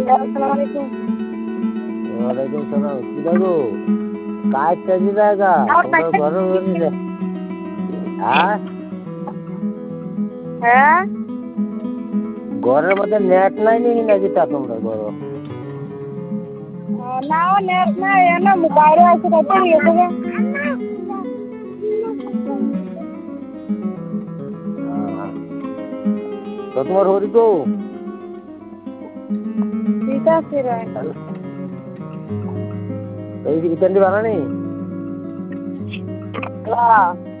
আসসালামু আলাইকুম। ওয়ালাইকুম সালাম। কি দেখো কাজ চালিয়ে জায়গা তোমরা ঘরে বসে হ্যাঁ হ্যাঁ ঘরের মধ্যে নেট নাই নাকি তা তোমরা ঘর না নেট নাই না বাইরে আছে কত ইয়ে দেবে তো তোমার হরি তো ঠিক আছে রে এই ইতালি বানানি না